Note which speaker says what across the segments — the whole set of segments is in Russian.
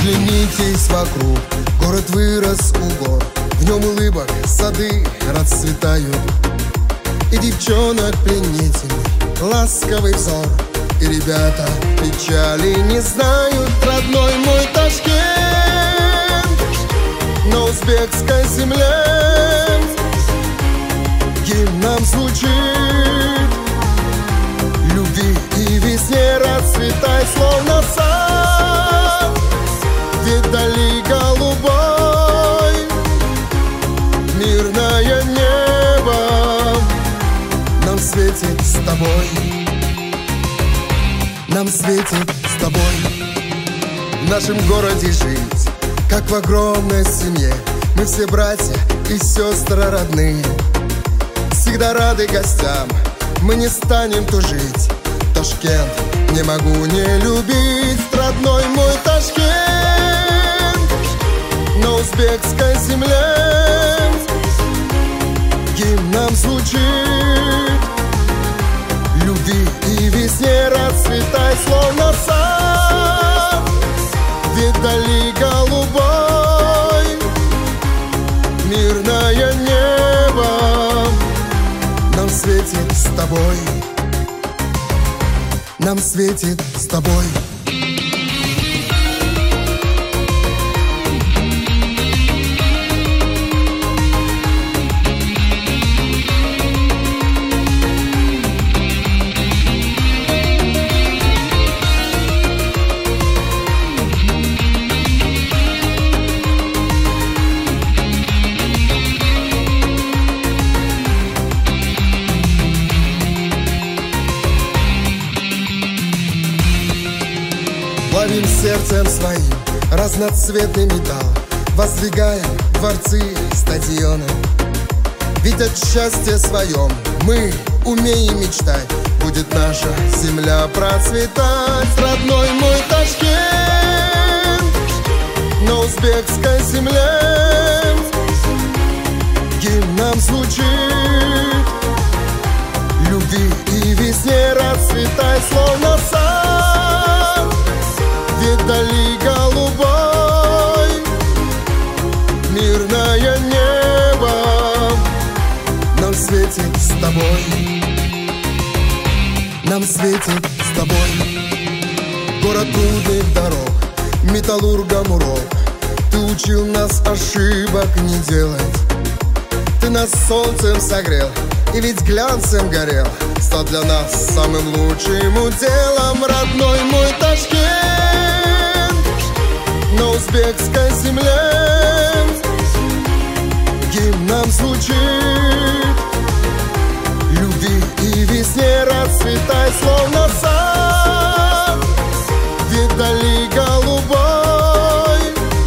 Speaker 1: Оглянитесь вокруг, город вырос у гор, в нем улыбок сады расцветают. И девчонок пленительный ласковый взор, и ребята печали не знают. Родной мой Ташкент, на узбекской земле гимн нам звучит. Любви и весне расцветай, словно сад, вдали голубой, мирное небо нам светит с тобой. Нам светит с тобой. В нашем городе жить, как в огромной семье. Мы все братья и сестры родные, всегда рады гостям, мы не станем тужить. Ташкент не могу не любить. Родной мой Ташкент, на узбекской земле гимн нам звучит. Любви и весне расцветай, словно сад, вдали голубой, мирное небо нам светит с тобой. Нам светит с тобой. Плавим сердцем своим разноцветный металл, воздвигаем дворцы, стадионы. Ведь от счастья своем мы умеем мечтать, будет наша земля процветать. Родной мой Ташкент, на узбекской земле гимн нам звучит. Любви и весне расцветай, словно сад, вдали голубой, мирное небо нам светит с тобой. Нам светит с тобой. Город трудных дорог, металлургам урок. Ты учил нас ошибок не делать. Ты нас солнцем согрел и ведь глянцем горел, стал для нас самым лучшим уделом. Родной мой Ташкент, на узбекской земле гимн нам звучит. Любви и весне расцветай, словно сад, вдали голубой,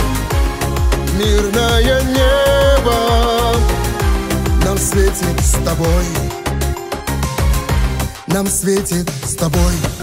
Speaker 1: мирное небо нам светит с тобой. Нам светит с тобой.